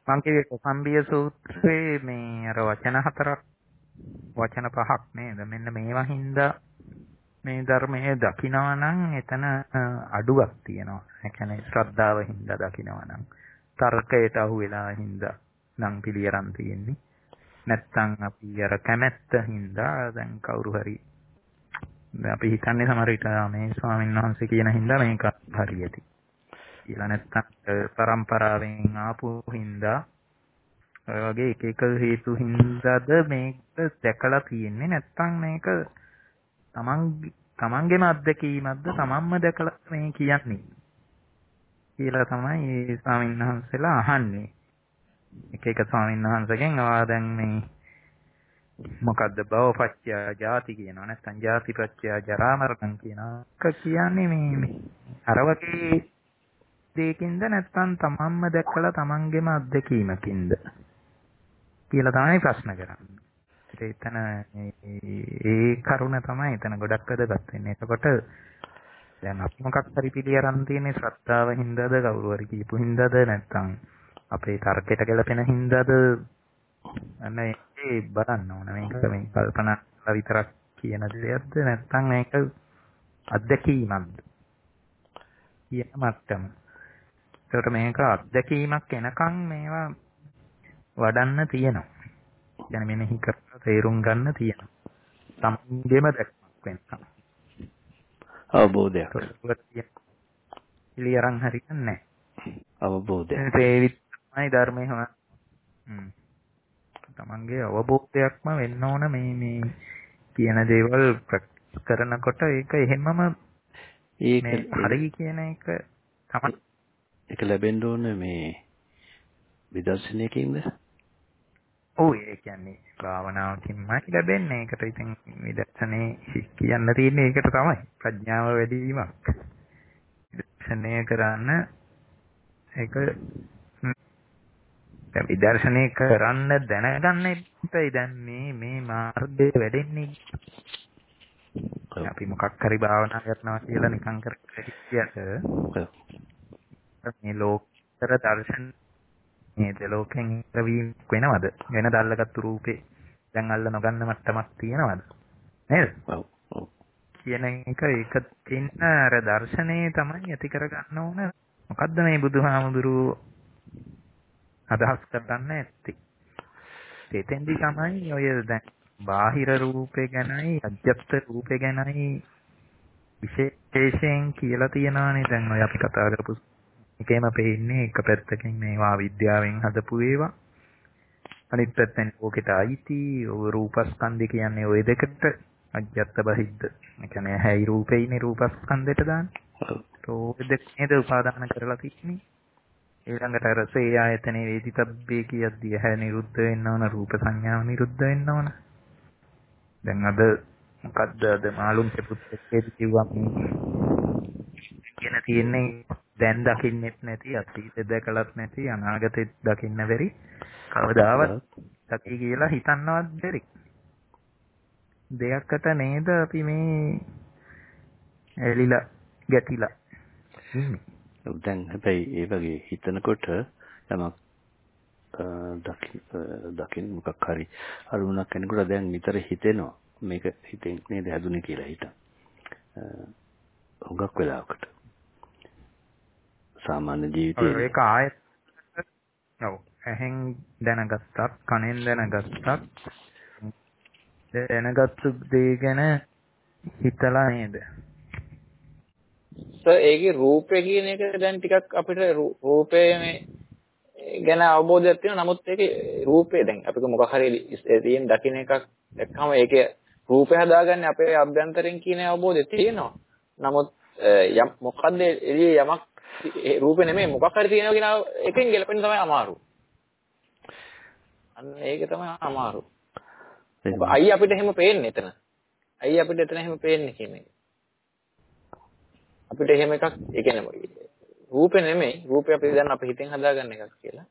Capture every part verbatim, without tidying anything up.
මං කිව්වේ කොසම්බිය සූත්‍රයේ මේ අර වචන හතරක් වචන පහක් නේද? මෙන්න මේවා හින්දා මේ ධර්මයේ දකිනවා නම් එතන අඩුවක් තියෙනවා. ඒ කියන්නේ ශ්‍රද්ධාව හින්දා දකිනවා නම් තර්කයට අහු වෙලා හින්දා නම් පිළියරන් තියෙන්නේ. නැත්තම් අපි අර කැමැත්ත හින්දා දැන් කවුරු හරි අපි හිතන්නේ සමහර විට මේ ස්වාමීන් වහන්සේ කියන හින්දා මේක හරියටි කියලා. නැත්තම් පරම්පරාවෙන් ආපු හින්දා ඔය වගේ එක එක හේතු හින්දාද මේක දැකලා තියෙන්නේ. නැත්තම් මේක තමන් තමන්ගේම අත්දැකීමක්ද තමන්ම දැකලා මේ කියන්නේ කියලා තමයි මේ ස්වාමීන් වහන්සේලා අහන්නේ. එක එක ස්වාමීන් වහන්සේගෙන් ආ දැන් මේ මොකද්ද භවපච්චය ජාති කියනවා නැත්නම් ජාතිපච්චය ජරා මරණ කියනවා. ඒක කියන්නේ මේ මේ අර වගේ දෙයකින්ද නැත්නම් තමන්ම දැකලා තමන්ගේම අත්දැකීමකින්ද කියලා තමයි ප්‍රශ්න කරන්නේ. එතන ඒ කරුණ තමයි එතන ගොඩක් වැදගත් වෙන්නේ. එතකොට දැන් අපි මොකක් හරි පිළි අරන් තියෙන්නේ ශ්‍රද්ධාව හින්දාද කවුරු හරි කියපු හින්දාද නැත්නම් අපේ තර්කයට ගැලපෙන හින්දාද අන්න ඒ බලන්න ඕන. මේක මේ කල්පනා කරලා විතරක් කියන දෙයක්ද නැත්නම් මේක අත්දැකීමක්ද කියන මට්ටම. ඒකට මේක අත්දැකීමක් එනකන් මේවා වඩන්න තියෙනවා. يعني මෙනෙහි කරලා තේරුම් ගන්න තියෙනවා. සම්පූර්ණයෙන්ම දැක්මක් වෙනවා. අවබෝධයක්. පිළියරන් හරියන්නේ නැහැ. අවබෝධය. ඒ විදිහයි ධර්මයේ හොන. හ්ම්. තමන්ගේ අවබෝධයක්ම වෙන්න ඕන මේ මේ කියන දේවල් ප්‍රැක්ටිස් කරනකොට ඒක එහෙමම ඒක හරි කියන එක තමයි. ඒක ලැබෙන්න ඕනේ මේ විදර්ශනයකින්ද? ඔව් ඒ කියන්නේ භාවනාවකින්මයි ලැබෙන්නේ. ඒකට ඉතින් විදර්ශනේ කියන්න තියෙන්නේ ඒකට තමයි. ප්‍රඥාව වැඩි වීමක්. විදර්ශනය කරන්න ඒක දැන් විදර්ශනය කරන්න දැනගන්න ඉතින් දැන් මේ මේ මාර්ගයේ වැඩෙන්නේ. අපි මොකක් හරි භාවනා කරනවා කියලා නිකන් කරකියට මේ ලෝකතර දර්ශන මේ දෙලෝකෙන් ඉතරවීමක් වෙනවද? වෙන දැල්ලගත්තු රූපේ දැන් අල්ල නොගන්න මට්ටමක් තියෙනවද? නේද? ඔව් ඔව්. කියන එක ඒක තින්න අර දර්ශනේ තමයි ඇති කරගන්න ඕන. මොකද්ද මේ බුදුහාමුදුරුවෝ අදහස් කරන්නේ නැත්තේ? එතෙන්දි තමයි ඔය දැන් බාහිර රූපේ ගැනයි අජ්ජත් රූපේ ගැනයි විශේෂයෙන් කියලා තියනවානේ. දැන් ඔය අපි කතා කරපු එකේම පෙන්නේ එක පැත්තකින් මේවා විද්‍යාවෙන් හදපු ඒවා. අනිත් පැත්තෙන් ඕකෙට අයිති ඔය රූපස්කන්ධය කියන්නේ ওই දෙකට අජ්ජත් බහිද්ද. ඒ කියන්නේ හැයි රූපේනේ රූපස්කන්ධයට දාන්නේ. ඔය දෙක නේද උපාදාන කරලා තින්නේ. ඊළඟට රසේ ආයතනේ වේදිතබ්බේ කියද්දී ඇහැ නිරුද්ධ වෙන්න ඕන රූප සංඥාව නිරුද්ධ වෙන්න ඕන. දැන් අද මොකද්ද අද මාළුන් පුත්තේ කිව්වා මේ කියන තියෙන්නේ දැන් දකින්නෙත් නැති අතීතේ දැකලත් නැති අනාගතෙත් දකින්න බැරි කවදාවත් දකි කියලා හිතන්නවත් බැරි දෙයක්කට නේද අපි මේ එලිලා ගැටිලා ඉන්නේ. දැන් හැබැයි ඒ වගේ හිතනකොට යමක් දකින් දකින් මොකක් හරි අරුණක් කෙනෙකුට දැන් නිතර හිතෙනවා මේක හිතෙන් නේද හැදුනේ කියලා හිතන. හුඟක් වෙලාවකට සාමාන්‍ය ජීවිතේ ඒක ආයෙත් ඔව් ඇහෙන් දැනගත්තත් කනෙන් දැනගත්තත් දැනගත්තු දේ ගැන හිතලා නේද? සර් ඒකේ රූපය කියන එක දැන් ටිකක් අපිට රූපය මේ ගැන අවබෝධයක් තියෙනවා. නමුත් ඒකේ රූපය දැන් අපි මොකක් හරි තියෙන දකින්න එකක් දැක්කම ඒකේ රූපය හදාගන්නේ අපේ අභ්‍යන්තරයෙන් කියන අවබෝධය තියෙනවා. නමුත් යම් මොකද්ද එළියේ යමක් රූපේ නෙමෙයි මොකක් හරි තියෙනවා කියන එකෙන් ගැලපෙන්න තමයි අමාරු. අන්න ඒක තමයි අමාරු. අයි අපිට එහෙම පේන්නේ එතන. අයි අපිට එතන එහෙම පේන්නේ කියන එක. අපිට එහෙම එකක් ඒ කියන්නේ රූපේ නෙමෙයි රූපේ අපි දැන් අපේ හිතෙන් හදාගන්න එකක් කියලා.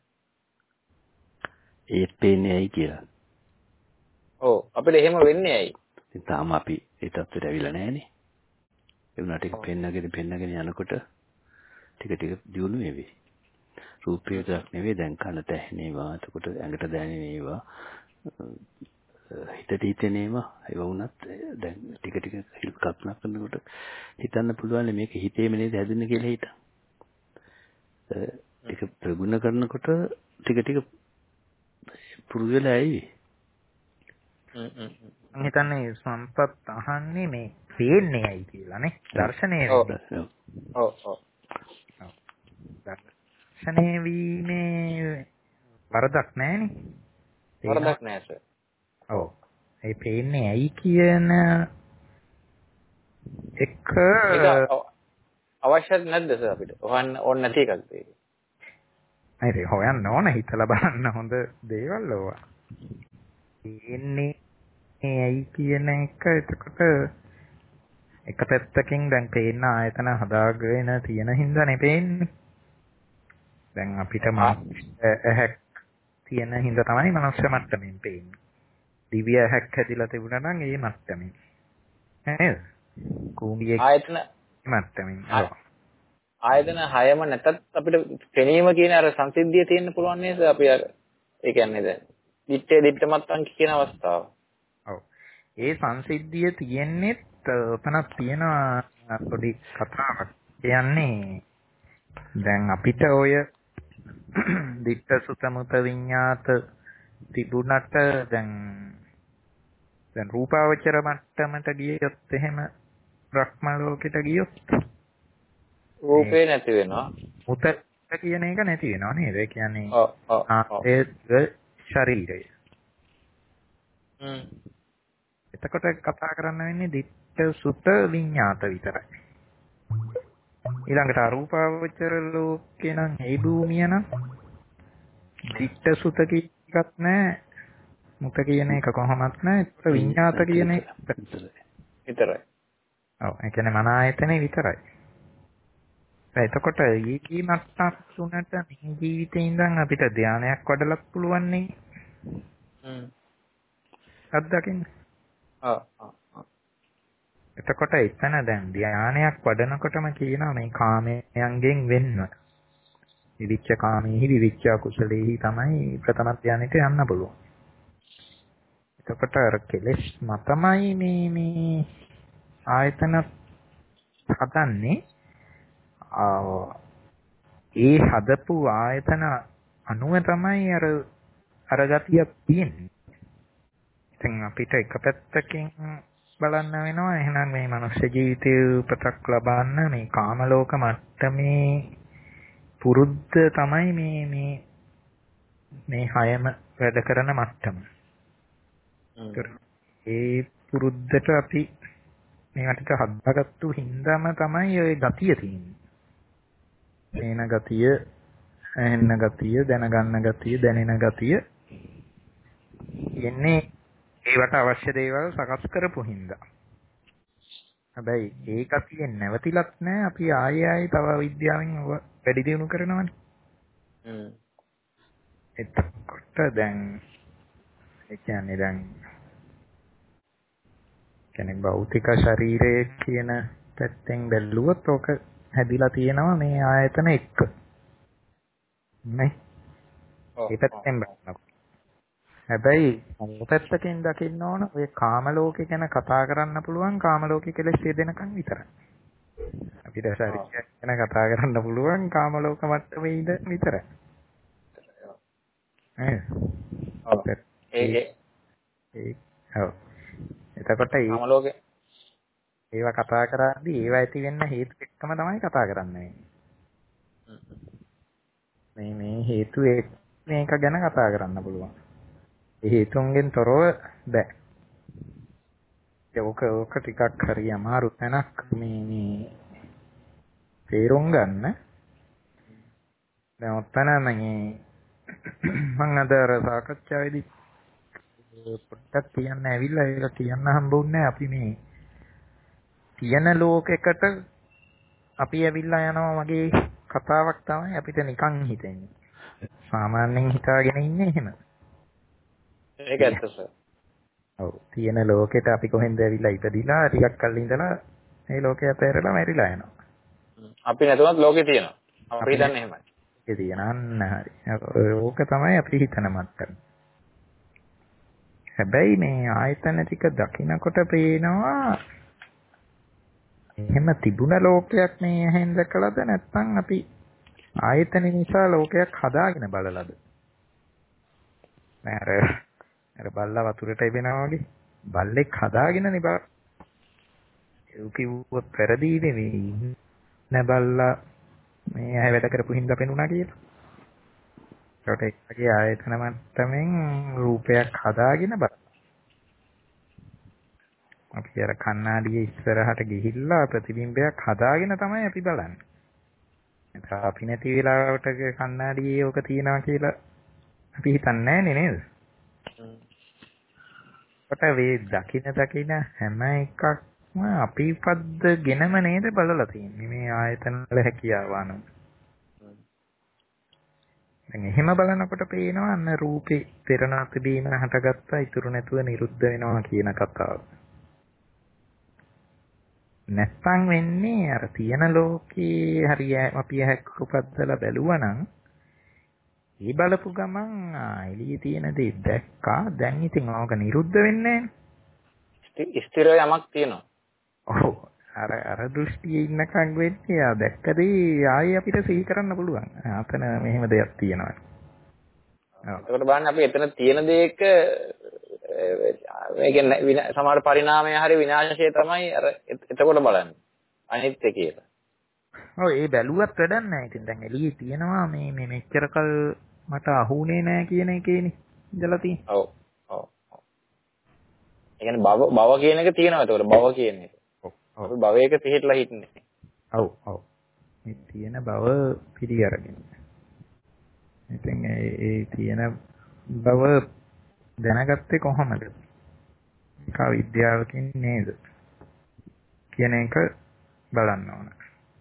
ඒත් පේන්නේ ඇයි කියලා. ඔව් අපිට එහෙම වෙන්නේ ඇයි? ඉතින් තාම අපි ඒ තත්ත්වයට ඇවිල්ලා නැහනේ. ඒ වුණාට ඒක පෙන්නගෙන පෙන්නගෙන යනකොට ටික ටික දියුණු වෙවි. රූපය විතරක් නෙවෙයි දැන් කනට ඇහෙනේවා එතකොට ඇඟට දැනෙනේවා හිතට හිතෙනේවා ඒව වුණත් දැන් ටික ටික කල්පනා කරනකොට හිතන්න පුළුවන් මේක හිතේම නේද හැදුනේ කියලා හිතන්න. ටික ප්‍රගුණ කරනකොට ටික ටික පුරුදු වෙලා ඇයි. මම හිතන්නේ සම්පත් අහන්නේ මේ පේන්නේ ඇයි කියලා නේ. දර්ශනය ඔව් ඔව් ඔව්. දර්ශනය වීමේ වරදක් නැහැනේ. වරදක් නැහැ සර්. ඔව්. ඒ පේන්නේ ඇයි කියන එක අවශ්‍යද නැද්ද සර් අපිට? හොයන්න ඕන නැති එකක්ද ඒක? නේද හොයන්න ඕන හිතලා බලන්න හොඳ දේවල් ඕවා. ඉන්නේ ඇයි කියන එක එතකොට එක පැත්තකින් දැන් පේන ආයතන හදාගෙන තියෙන හින්දා නේ පේන්නේ. දැන් අපිට ඇහැක් තියෙන හින්දා තමයි මනුෂ්‍ය මට්ටමින් පේන්නේ. දිව්‍ය ඇහැක් හැදිලා තිබුණා නම් ඒ මට්ටමින්. නේද? කූඹියේ ආයතන මට්ටමින්. ආයතන හයම නැතත් අපිට පෙනීම කියන අර සංසිද්ධිය තියෙන්න පුළුවන් නේද? අපි අර ඒ කියන්නේ දැන් දිත්තේ දිත්ත මත්තන් කියන අවස්ථාව. ඔව්. ඒ සංසිද්ධිය තියෙන්නේ තනක් තියෙන පොඩි කතාවක්. කියන්නේ දැන් අපිට ඔය දිත්ත සුත මුත විඤ්ඤාත තිබුණට දැන් දැන් රූපාවචර මට්ටමට ගියොත් එහෙම බ්‍රහ්ම ලෝකෙට ගියොත් රූපේ නැති වෙනවා. මුත කියන එක නැති වෙනවා නේද? ඒ කියන්නේ ඔව් ඔව් ඒ ශරීරය. හ්ම්. එතකොට කතා කරන්න වෙන්නේ දිත්ත සුත විඤ්ඤාත විතරයි. ඊළඟට අරූපාවචර ලෝකේ නම් ඒ භූමිය නම් දිත්ත සුත කියක් නැහැ. මුත කියන එක කොහොමත් නැහැ. ඒක විඤ්ඤාත කියන එක විතරයි. ඔව්. ඒ කියන්නේ මන ආයතනේ විතරයි. එතකොට ඊකී මට්ටම් තුනට මේ ජීවිතේ ඉඳන් අපිට ධානයක් වඩලක් පුළුවන් නේ. හ්ම්. අත්දකින්න. ඔව් ඔව්. එතකොට එතන දැන් ධානයක් වඩනකොටම කියනවා මේ කාමයන්ගෙන් වෙන්න. විවිච්ඡ කාමේහි විවිච්ඡ කුසලේහි තමයි ප්‍රථම ධානයට යන්න පුළුවන්. එතකොට අර කෙලෙස් මතමයි මේ මේ ආයතන හදන්නේ. ඒ හදපු ආයතන අනුව තමයි අර අර ගතිය තියෙන්නේ. ඉතින් අපිට එක පැත්තකින් බලන්න වෙනවා එහෙනම් මේ මනුෂ්‍ය ජීවිතයේ උපතක් ලබන්න මේ කාම ලෝක මට්ටමේ පුරුද්ද තමයි මේ මේ මේ හයම වැඩ කරන මට්ටම. ඒ පුරුද්දට අපි මේකට හදාගත්තු හින්දාම තමයි ওই ගතිය තියෙන්නේ. එන ගතිය, ඇහෙන ගතිය, දැනගන්න ගතිය, දැනෙන ගතිය යන්නේ ඒවට අවශ්‍ය දේවල් සකස් කරපු හින්දා. හැබැයි ඒ ගතිය නැවතිලත් නැහැ. අපි ආයෙ ආයෙ තව විද්‍යාවෙන් වැඩි දියුණු කරනවානේ. හ්ම්. එතකොට දැන් ඒ කියන්නේ දැන් කියන්නේ භෞතික ශරීරය කියන පැත්තෙන් බැලුවොත් ඔක හැදිලා තියෙනවා මේ ආයතන එක්ක. නේ? ඒ පැත්තෙන් බලනකොට. හැබැයි මොකක්දකින් දකින්න ඕන ඔය කාම ලෝකේ ගැන කතා කරන්න පුළුවන් කාම ලෝකේ කෙලෙස් දෙනකන් විතරයි. අපිට ශරීරය ගැන කතා කරන්න පුළුවන් කාම ලෝක මට්ටමේ ඉඳන් විතරයි. නේද? ඔව්. ඒ ඒ ඔව්. එතකොට ඒ කාම ලෝකේ ඒවා කතා කරද්දී ඒවා ඇති වෙන්න හේතු එක්කම තමයි කතා කරන්නේ. මේ මේ හේතු මේක ගැන කතා කරන්න පුළුවන්. ඒ හේතුන්ගෙන් තොරව බෑ. ඒක ඕක ටිකක් හරි අමාරු තැනක් මේ මේ තේරුම් ගන්න. දැන් ඔතන මේ මම අද සාකච්ඡාවේදී පොඩ්ඩක් කියන්න ඇවිල්ලා ඒක කියන්න හම්බුන්නේ අපි මේ තියෙන ලෝකයකට අපි ඇවිල්ලා යනවා වගේ කතාවක් තමයි අපිට නිකන් හිතෙන්නේ. සාමාන්‍යයෙන් හිතාගෙන ඉන්නේ එහෙම. ඒක ඇත්ත සර්. ඔව් තියෙන ලෝකෙට අපි කොහෙන්ද ඇවිල්ලා ඉපදිලා ටිකක් කල් ඉඳලා මේ ලෝකේ අපේරලා මැරිලා යනවා. අපි නැතුවත් ලෝකේ තියෙනවා. අපි හිතන්නේ එහෙමයි. තියෙන අන්න හරි. ඕක තමයි අපි හිතන මට්ටම. හැබැයි මේ ආයතන ටික දකිනකොට පේනවා එහෙම තිබුණ ලෝකයක් මේ ඇහෙන් දැකලාද නැත්නම් අපි ආයතන නිසා ලෝකයක් හදාගෙන බලලාද? නෑ අර අර බල්ලා වතුරට එබෙනවා වගේ බල්ලෙක් හදාගෙන නේ බා. ඒ කිව්වොත් පෙරදී නෙවෙයි. නෑ බල්ලා මේ ඇහැ වැඩ කරපු හින්දා පෙනුණා කියලා. ඒකට ඒකගේ ආයතන මට්ටමින් රූපයක් හදාගෙන බලන්න. අපි අර කණ්ණාඩියේ ඉස්සරහට ගිහිල්ලා ප්‍රතිබිම්බයක් හදාගෙන තමයි අපි බලන්නේ. ඒක අපි නැති වෙලාවට කණ්ණාඩියේ ඕක තියනවා කියලා අපි හිතන්නේ නැහැ නේද? කොට වේ දකින දකින හැම එකක්ම අපි පද්දගෙනම නේද බලලා තියෙන්නේ මේ ආයතන වල හැකියාව අනුව. දැන් එහෙම බලනකොට පේනවා අන්න රූපේ පෙරණ තිබීම හටගත්තා ඉතුරු නැතුව නිරුද්ධ වෙනවා කියන කතාව. නැත්තම් වෙන්නේ අර තියෙන ලෝකේ හරිය අපි හැක් උපද්දලා බැලුවනම් ඒ බලපු ගමන් එළියේ තියෙන දේ දැක්කා දැන් ඉතින් ඕක නිරුද්ධ වෙන්නේ නැහැ. ස්ථිර යමක් තියෙනවා. ඔව් අර අර දෘෂ්ටියේ ඉන්නකම් වෙන්නේ ආ දැක්කදී ආයෙ අපිට සිහි කරන්න පුළුවන්. අතන මෙහෙම දෙයක් තියෙනවා. ඒකට බලන්න අපි එතන තියෙන දෙයක ඒ කියන්නේ සමහර පරිණාමය හරි විනාශය තමයි අර එතකොට බලන්නේ. අනිත්‍ය කියලා. ඔව් ඒ බැලුවත් වැඩක් නැහැ. ඉතින් දැන් එළියේ තියෙනවා මේ මේ මෙච්චර කල් මට අහුනේ නැහැ කියන එකේනේ ඉඳලා තියෙන්නේ. ඔව්. ඔව්. ඒ කියන්නේ භව භව කියන එක තියෙනවා ඒතකොට භව කියන එක. ඔව්. අපි භවයක පිහිටලා හිටින්නේ. ඔව් ඔව්. මේ තියෙන භව පිළි අරගෙන. ඉතින් ඒ ඒ තියෙන භව දැනගත්තේ කොහොමද? ඒක විද්‍යාවකින් නේද? කියන එක බලන්න ඕන.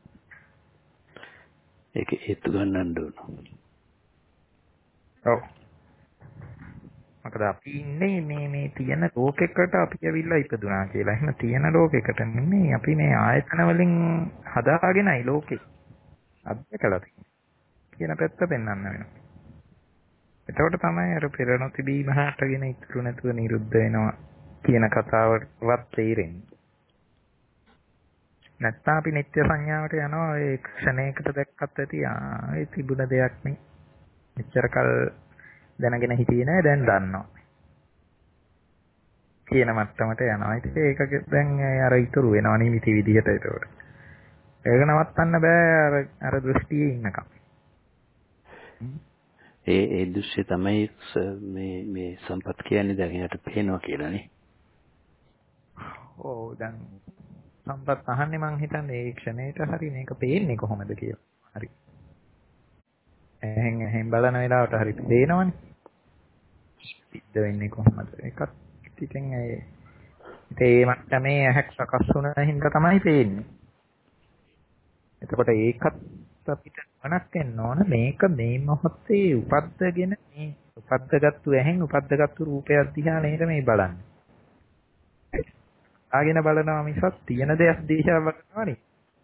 ඒක හේතු ගන්නන්න ඕන. ඔව්. මොකද අපි ඉන්නේ මේ මේ තියෙන ලෝකයකට අපි ඇවිල්ලා ඉපදුනා කියලා. එහෙම තියෙන ලෝකයකට නෙමෙයි අපි මේ ආයතන වලින් හදාගෙනයි ලෝකේ අධ්‍යකලා තියෙන්නේ. කියන පැත්ත පෙන්වන්න වෙනවා. එතකොට තමයි අර පෙර නොතිබීම හටගෙන ඉතුරු නැතුව නිරුද්ධ වෙනවා කියන කතාවවත් තේරෙන්නේ. නැත්නම් අපි නිත්‍ය සංඥාවට යනවා ඒ ක්ෂණයකට දැක්කත් ඇති ආ ඒ තිබුණ දෙයක් නේ. මෙච්චර කල් දැනගෙන හිටියේ නෑ දැන් දන්නවා. කියන මට්ටමට යනවා. ඉතින් ඒක දැන් අර ඉතුරු වෙනවා නිමිති විදිහට ඒකට. ඒක නවත්තන්න බෑ අර අර දෘෂ්ටියේ ඉන්නකම්. ඒ ඒ දෘශ්‍ය තමයි මේ මේ සම්පත් කියන්නේ දැන් එයාට පේනවා කියලානේ. ඔව් දැන් සම්පත් අහන්නේ මං හිතන්නේ ඒ ක්ෂණයට හරි මේක පේන්නේ කොහොමද කියලා. හරි. එහෙන් එහෙන් බලන වෙලාවට හරි පේනවනේ. සිද්ධ වෙන්නේ කොහොමද? ඒකත් ඉතින් ඒ ඒ මට්ටමේ ඇහැක් සකස් වුණ හින්දා තමයි පේන්නේ. එතකොට ඒකත් අපිට වණක් වෙන්න ඕන මේක මේ මොහොතේ උපද්දගෙන මේ උපද්දගත්තු ඇහෙන් උපද්දගත්තු රූපයක් දිහා නේද මේ බලන්නේ. ආගෙන බලනවා මිසක් තියෙන දෙයක් දිහා බලනවා නෙවෙයි.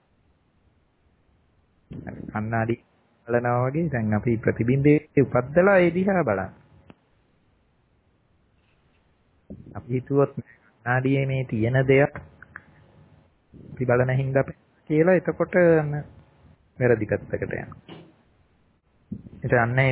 කන්නාඩි බලනවා වගේ දැන් අපි ප්‍රතිබිම්බේ උපද්දලා ඒ දිහා බලන්න. අපි හිතුවොත් කන්නාඩියේ මේ තියෙන දෙයක් අපි බලන හින්දා කියලා එතකොට වැරදි පැත්තකට යනවා. ඒක අන්නේ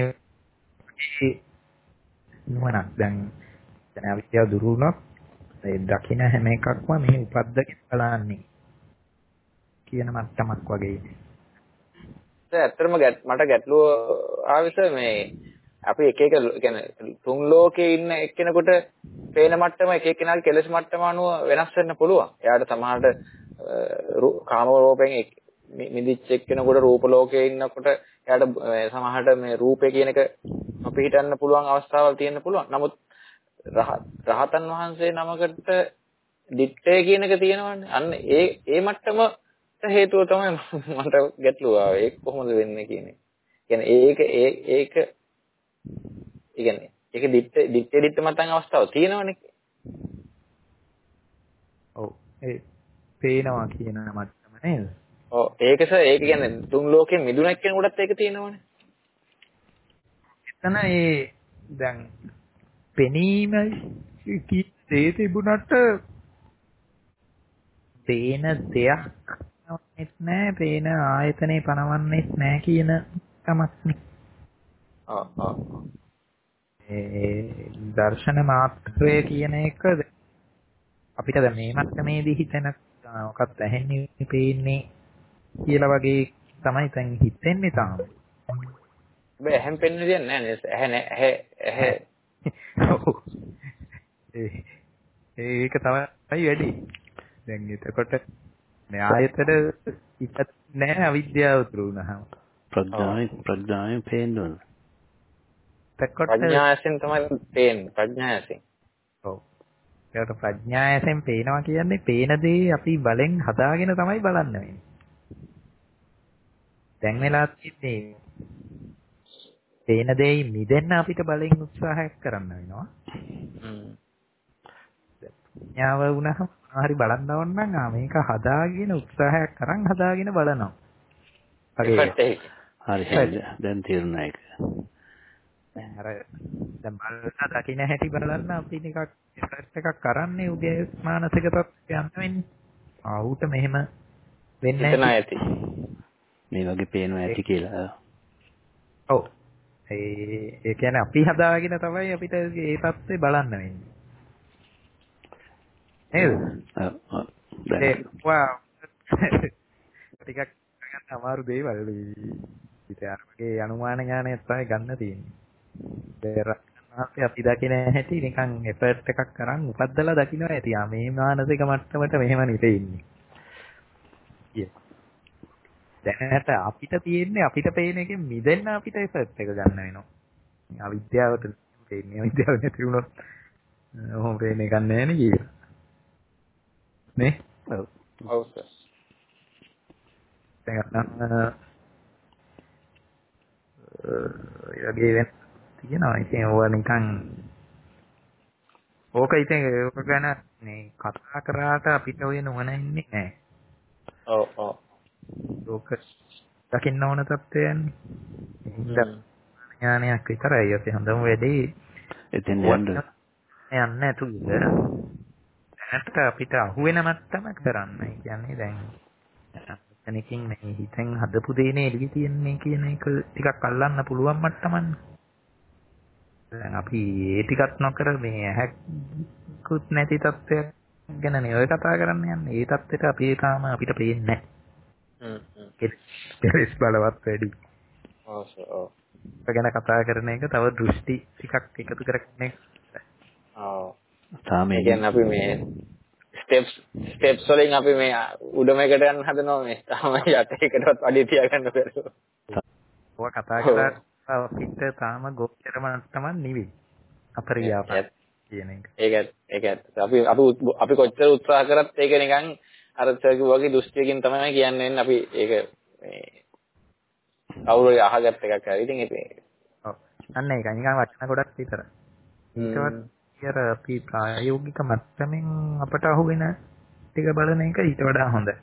නුවණක් දැන් දැන් අවිද්‍යාව දුරු වුණොත් ඒ දකින්න හැම එකක්ම මේ උපද්දගෙන බලන්නේ කියන මට්ටමක් වගේ. ඒ ඇත්තටම මට ගැටලුව ආවිස මේ අපි එක එක කියන්නේ තුන් ලෝකේ ඉන්න එක්කෙනෙකුට පේන මට්ටම එක එක්කෙනාගේ කෙලෙස් මට්ටම අනුව වෙනස් වෙන්න පුළුවන්. එයාට සමහරට කාම රූපයෙන් මිදිච්ච එක්කෙනෙකුට රූප ලෝකේ ඉන්නකොට එයාට සමහරට මේ රූපේ කියන එක අපිහිටන්න පුළුවන් අවස්ථාවල් තියෙන්න පුළුවන්. නමුත් රහතන් වහන්සේ නමකට දිත්තේ කියන එක තියෙනවනේ. අන්න ඒ ඒ මට්ටමට හේතුව තමයි මට ගැටලුව ආවේ. ඒක කොහොමද වෙන්නේ කියන එක. කියන්නේ ඒක ඒ ඒක ඒ කියන්නේ ඒක දිත්තේ දිත්තේ දිත්ත මතන් අවස්ථාව තියෙනවනේ. ඔව් ඒ පේනවා කියන මට්ටම නේද? ඔව් ඒකස ඒක කියන්නේ තුන් ලෝකෙ මිදුණ එක්කෙනෙකුටත් ඒක තියෙනවනේ. එතන ඒ දැන් පෙනීම කී දේ තිබුණට පේන දෙයක් නවන්නෙත් නෑ, පේන ආයතනේ පනවන්නෙත් නෑ කියන තමක්නේ. ඔව් ඔව්. ඒ දර්ශන මාත්‍රය කියන එක අපිට දැන් මේ මට්ටමේදී හිතෙන මොකක්ද ඇහෙන්නේ පේන්නේ කියලා වගේ තමයි දැන් හිතෙන්නේ තාම. හැබැයි එහෙම පෙන්වෙන්නේ දෙයක් නෑ නේද? ඇහැ නෑ ඇහැ ඇහැ. ඒක තමයි වැඩි. දැන් එතකොට මේ ආයතන ඉපත් නෑ අවිද්‍යාව උතුරු වුණාම. ප්‍රඥාවෙන් ප්‍රඥාවෙන් පේන්න ඕන. ප්‍රඥාවෙන් තමයි පේන්නේ. ප්‍රඥාවෙන්. ඔව්. ඒකට ප්‍රඥාවෙන් පේනවා කියන්නේ පේන දේ අපි බලෙන් හදාගෙන තමයි බලන්න වෙන්නේ. දැන් වෙලා තියෙන්නේ පේන දේ මිදෙන්න අපිට බලෙන් උත්සාහයක් කරන්න වෙනවා. හ්ම්. ප්‍රඥාව වුණාම හරි බලන්න ඕන නම් ආ මේක හදාගෙන උත්සාහයක් කරන් හදාගෙන බලනවා. හරි. හරි දැන් තේරුණා ඒක. දැන් අර දැන් බලලා දකින්න හැටි බලන්න අපි නිකක් එෆර්ට් එකක් කරන්නේ උගේ මානසික තත්ත්වයක් යන්න වෙන්නේ. ආවුට මෙහෙම වෙන්නේ නැහැ. මේ වගේ පේනවා ඇති කියලා. ඔව්. ඒ ඒ කියන්නේ අපි හදාගෙන තමයි අපිට ඒ තත්ත්වේ බලන්න වෙන්නේ. නේද? ඔව් ඔව්. ඒ වා ටිකක් ගන්න අමාරු දේවල් ඉතින් අර වගේ අනුමාන ඥානය තමයි ගන්න තියෙන්නේ. ඒ අපි දකින හැටි නිකන් එෆර්ට් එකක් කරන් උපද්දලා දකින්න ඇති. ආ මේ මානසික මට්ටමට මෙහෙම නිතේ ඉන්නේ. දැනට අපිට තියෙන්නේ අපිට පේන එකෙන් මිදෙන්න අපිට එෆර්ට් එක ගන්න වෙනවා. අවිද්‍යාවට තේන්නේ අවිද්‍යාව නැති වුණොත් ඔහොම පේන්නේ ගන්න නැහැ නේ කියලා. නේ? ඔව්. ඔව් සර්. දැන් යගේ වෙන තියෙනවා. ඉතින් ඕවා නිකන් ඕක ඉතින් ඕක ගැන මේ කතා කරාට අපිට ඔය නොවන ඉන්නේ නැහැ. ඔව් ඔව්. ඕක දකින්න ඕන තත්ත්වයන්නේ. ඥානයක් විතරයි අපි හඳම වැඩි එතෙන් යන්න යන්නේ නැතුව දැනට අපිට අහුවෙන මට්ටම කරන්නයි කියන්නේ දැන් එතනකින් මේ හිතෙන් හදපු දේනේ එළිය තියන්නේ කියන එක ටිකක් අල්ලන්න පුළුවන් මට්ටමන්නේ. දැන් අපි ඒ ටිකක් නොකර මේ ඇහැකුත් නැති තත්ත්වයක් ගැන නේ ඔය කතා කරන්න යන්නේ. ඒ තත්ත්වෙට අපි තාම අපිට පේන්නේ නැහැ. හ්ම් හ්ම්. කෙලස් බලවත් වැඩි. ඔව් ඔව්. ඒක ගැන කතා කරන එක තව දෘෂ්ටි ටිකක් එකතු කරගන්න එක. ඔව්. තාම ඒ කියන්නේ අපි මේ ස්ටෙප්ස් ස්ටෙප්ස් වලින් අපි මේ උඩමයකට යන්න හදනවා මේ තාම යට එකටවත් අඩිය තියාගන්න බැරුව. ඔය කතා කරලා අපිට තාම ගොච්චර මට්ටමක් නෙවෙයි. අපරියාපත් කියන එක. ඒක ඒක අපි අපි අපි කොච්චර උත්සාහ කරත් ඒක නිකන් අර වගේ දෘෂ්ටියකින් තමයි කියන්නේ අපි ඒක මේ කවුරු අහගත්ත එකක් හරි. ඉතින් ඒක ඔව්. අන්න ඒක නිකන් වචන ගොඩක් විතරයි. ඊට අපි ප්‍රායෝගික මට්ටමින් අපට අහුවෙන ටික බලන එක ඊට වඩා හොඳයි.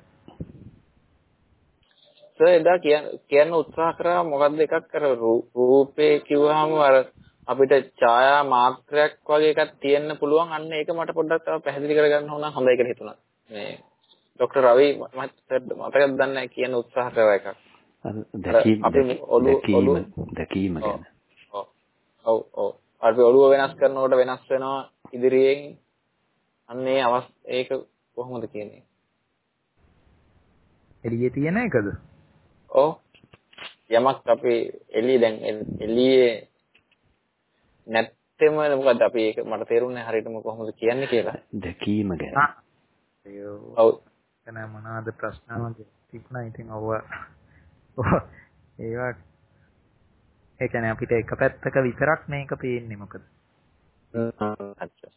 සර් එදා කියන්න උත්සාහ කරා මොකද්ද එකක් කර රූපේ කිව්වහම අර අපිට ඡායා මාත්‍රයක් වගේ එකක් තියෙන්න පුළුවන්. අන්න ඒක මට පොඩ්ඩක් තව පැහැදිලි කරගන්න ඕන හොඳයි කියලා හිතුණා. මේ ડોક્ટર රවි මහත්තයාට මතකද දන්නේ කියන උත්සාහ කරා එකක්. දැකීම දැකීම දැකීම ගැන. ඔව් ඔව් ඔව්. අපි ඔළුව වෙනස් කරනකොට වෙනස් වෙනවා ඉදිරියෙන්. අන්න ඒ අවස් ඒක කොහොමද කියන්නේ? එළියේ තියෙන එකද? ඔව්. යමක් අපි එළිය දැන් එළියේ නැත්තෙම මොකද අපි ඒක මට තේරුන්නේ හරියටම කොහොමද කියන්නේ කියලා. දැකීම ගැන. ඔව්. එතන මොනවාද ප්‍රශ්නවල තිබුණා. ඉතින් ඔව් ඒවා ඒ කියන්නේ අපිට එක පැත්තක විතරක් මේක පේන්නේ මොකද? අච්චා.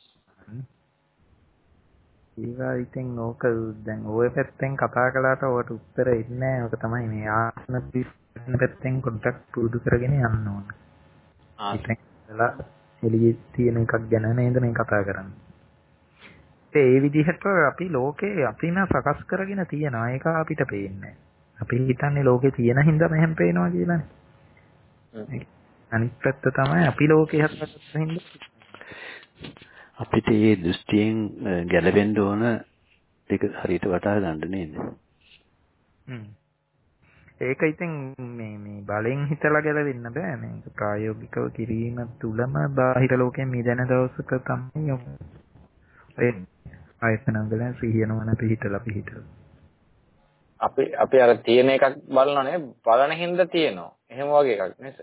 ඒවා ඉතින් ඕක දැන් ওই පැත්තෙන් කතා කළාට ඔකට උත්තර එන්නේ නැහැ. ඕක තමයි මේ ආත්ම පැත්තෙන් පොඩ්ඩක් පුරුදු කරගෙන යන්න ඕන. ආ. ඉතින්ලා එළියේ තියෙන එකක් ගැන නේද මේ කතා කරන්නේ. ඒ විදිහට අපි ලෝකේ අපිම සකස් කරගෙන තියෙනවා. ඒක අපිට පේන්නේ. අපි හිතන්නේ ලෝකේ තියෙන හින්දා මෙහෙම පේනවා කියලානේ. අනිත් පැත්ත තමයි අපි ලෝකේ හදාගත්ත හින්දා අපිට මේ දෘෂ්ටියෙන් ගැලවෙන්න ඕන ඒක හරියට වටහා ගන්න නේද? හ්ම්. ඒක ඉතින් මේ මේ බලෙන් හිතලා ගැලවෙන්න බෑ. මේක ප්‍රායෝගිකව කිරීම තුලම බාහිර ලෝකයෙන් මිදෙන දවසක තමයි යමු. ඒ ආයතනවල සිහියනවන පිහිටලා පිහිටලා. අපි අපි අර තියෙන එකක් බලනනේ බලන හින්දා තියෙනවා. එහෙම වගේ එකක් නේද?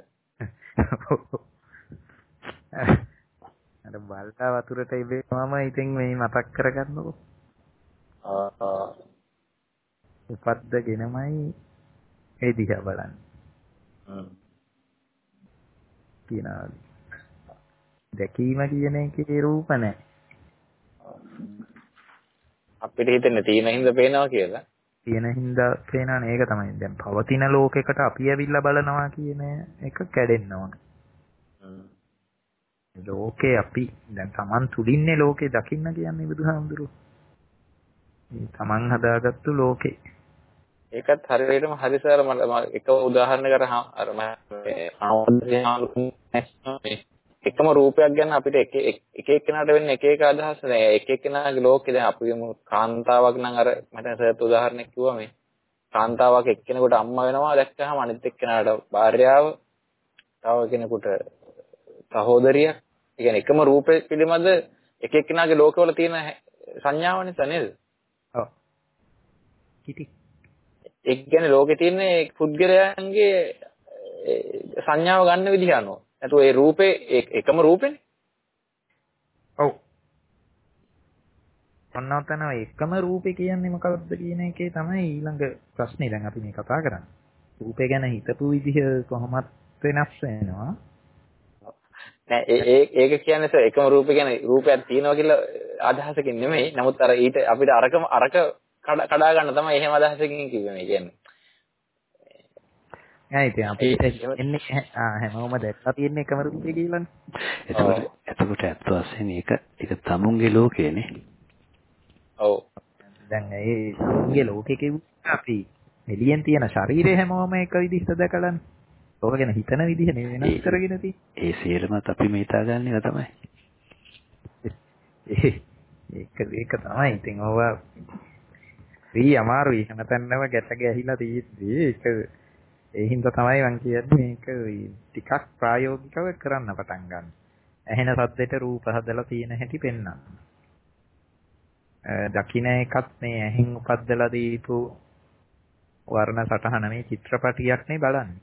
අර බල්ලා වතුරට ඉබේමම ඉතින් මේ මතක් කරගන්නකො. ආ ආ. උපද්දගෙනමයි ඒ දිහා බලන්නේ. හ්ම්. තියනවා. දැකීම කියන එකේ රූප නැහැ. අපිට හිතෙන්නේ තියෙන හින්දා පේනවා කියලා. තියෙන හින්දා පේනවනේ ඒක තමයි. දැන් පවතින ලෝකයකට අපි ඇවිල්ලා බලනවා කියන එක කැඩෙන්න ඕන. හ්ම්. ලෝකේ අපි දැන් Taman තුලින්නේ ලෝකේ දකින්න කියන්නේ බුදුහාමුදුරුවෝ. මේ Taman හදාගත්තු ලෝකේ. ඒකත් හරියටම හරිසාර මම එක උදාහරණයකට අර මම එකම රූපයක් ගැන අපිට එක එක එක්කෙනාට වෙන්නේ එක එක අදහස් නෑ. එක එක්කෙනාගේ ලෝකේ දැන් අපි කාන්තාවක් නම් අර මට සරත් උදාහරණයක් කිව්වා මේ කාන්තාවක් එක්කෙනෙකුට අම්මා වෙනවා දැක්කහම අනිත් එක්කෙනාට භාර්යාව, තව කෙනෙකුට සහෝදරියක්. ඒ කියන්නේ එකම රූපේ පිළිබඳ එක එක්කෙනාගේ ලෝකවල තියෙන සංඥාව නිසා නේද? ඔව්. කිටි. ඒ කියන්නේ ලෝකේ තියෙන පුද්ගලයන්ගේ සංඥාව ගන්න විදිහ අනුව. නැතු ඒ රූපේ එකම රූපේනේ. ඔව්. අන්නතන එකම රූපේ කියන්නේ මොකක්ද කියන එකේ තමයි ඊළඟ ප්‍රශ්නේ දැන් අපි මේ කතා කරන්නේ. රූපේ ගැන හිතපු විදිහ කොහොමත් වෙනස් වෙනවා. නෑ ඒ ඒක කියන්නේ එකම රූපේ ගැන රූපයක් තියෙනවා කියලා අදහසකින් නෙමෙයි. නමුත් අර ඊට අපිට අරකම අරක කඩා ගන්න තමයි එහෙම අදහසකින් කිව්වේ මේ කියන්නේ. නෑ ඉතින් අපිට එන්නේ හැමෝම දැක්කා තියෙන එකම රූපේ කියලානේ. එතකොට එතකොට ඇත්ත වශයෙන් ඒක ඒක තමුන්ගේ ලෝකේනේ. ඔව්. දැන් ඒ තමුන්ගේ ලෝකේ කිව්වා අපි එළියෙන් තියෙන ශරීරය හැමෝම එක විදිහට දැකලානේ. ඕක ගැන හිතන විදිහ නේ වෙනස් කරගෙන තියෙන්නේ. ඒ සියලුමත් අපි මේ හිතාගන්න එක තමයි. ඒක ඒක තමයි. ඉතින් ඕවා ඊ අමාරුයි හැමතැනම ගැට ගැහිලා තියෙද්දි ඒක ඒ හින්දා තමයි මම කියන්නේ මේක ටිකක් ප්‍රායෝගිකව කරන්න පටන් ගන්න. ඇහෙන සද්දෙට රූප හදලා තියෙන හැටි පෙන්වන්න. දකින්න එකත් මේ ඇහෙන් උපද්දලා දීපු වර්ණ සටහන මේ චිත්‍රපටියක් නේ බලන්නේ.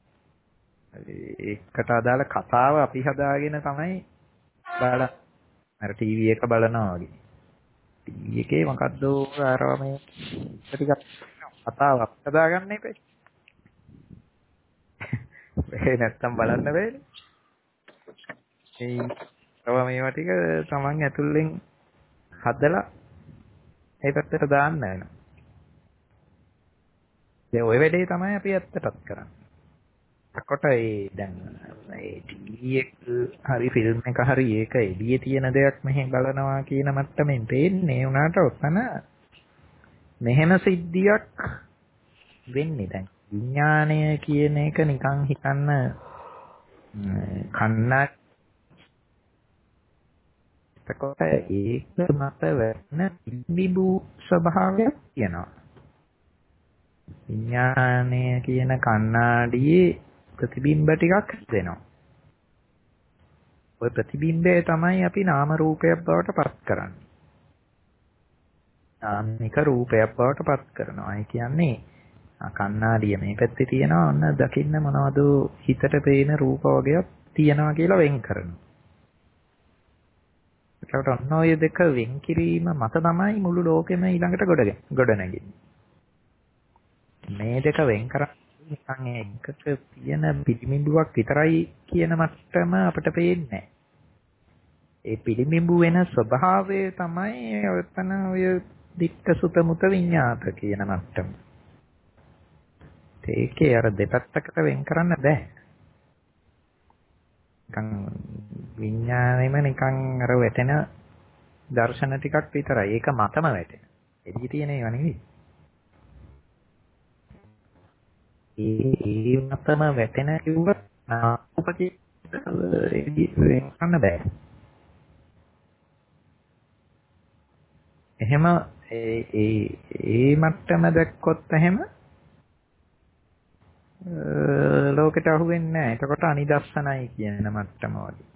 ඒකට අදාළ කතාව අපි හදාගෙන තමයි බලන්නේ. අර ටීවී එක බලනවා වගේ. ටීවී එකේ මොකද්ද අර මේ ටිකක් කතාවක් හදාගන්න එපා. ඒ නැත්තම් බලන්න බෑනේ. ඒ තව මේවා ටික Taman ඇතුලෙන් හදලා ඒ පැත්තට දාන්න වෙනවා. ඒ ඔය වැඩේ තමයි අපි ඇත්තටත් කරන්නේ. එතකොට ඒ දැන් ඒ ටීවී එක හරි ෆිල්ම් එක හරි ඒක එළියේ තියෙන දෙයක් මෙහෙ බලනවා කියන මට්ටමින් තේන්නේ උනාට ඔතන මෙහෙම සිද්ධියක් වෙන්නේ දැන් විඥාණය කියන එක නිකන් හිතන්න කන්නක් එතකොට ඒක මත වෙන බිබු ස්වභාවයක් තියෙනවා විඥාණය කියන කණ්ණාඩියේ ප්‍රතිබිම්බ ටිකක් දෙනවා. ওই ප්‍රතිබිම්බය තමයි අපි නාම රූපයක් බවට පත් කරන්නේ. නාමික රූපයක් බවට පත් කරනවා. ඒ කියන්නේ කණ්ණාඩිය මේ පැත්තේ තියෙනවා ඔන්න දකින්න මොනවද හිතට පේන රූප වගේක් තියෙනවා කියලා වෙන් කරනවා. ඒකට ඔන්න ඔය දෙක වෙන් කිරීම මත තමයි මුළු ලෝකෙම ඊළඟට ගොඩ ගොඩ නැගෙන්නේ. මේ දෙක වෙන් කරන්නේ නිකන් එකක තියෙන පිළිඹුවක් විතරයි කියන මට්ටම අපිට පේන්නේ. ඒ පිළිඹු වෙන ස්වභාවය තමයි ඔතන ඔය දික්ක සුත මුත විඤ්ඤාත කියන මට්ටම. ඒකේ අර දෙපැත්තකට වෙන් කරන්න බෑ. නිකන් විඤ්ඤාණයම නිකන් අර වැටෙන දර්ශන ටිකක් විතරයි. ඒක මතම වැටෙන. එළිය තියෙන ඒවා නෙවෙයි. ඒ ඒ මතම වැටෙන කිව්ව නාමපති වෙන් කරන්න බෑ. එහෙම ඒ ඒ ඒ මට්ටම දැක්කොත් එහෙම ලෝකෙට අහු වෙන්නේ නැහැ. එතකොට අනිදස්සනයි කියන මට්ටම වගේ.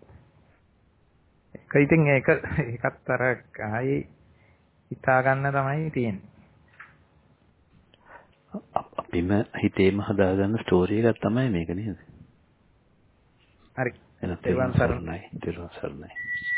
ඒක ඉතින් ඒක ඒකත් අර ආයේ හිතා ගන්න තමයි තියෙන්නේ. අපිම හිතේම හදාගන්න ස්ටෝරි එකක් තමයි මේක නේද? හරි. එන තෙරුවන් සරණයි. තෙරුවන් සරණයි.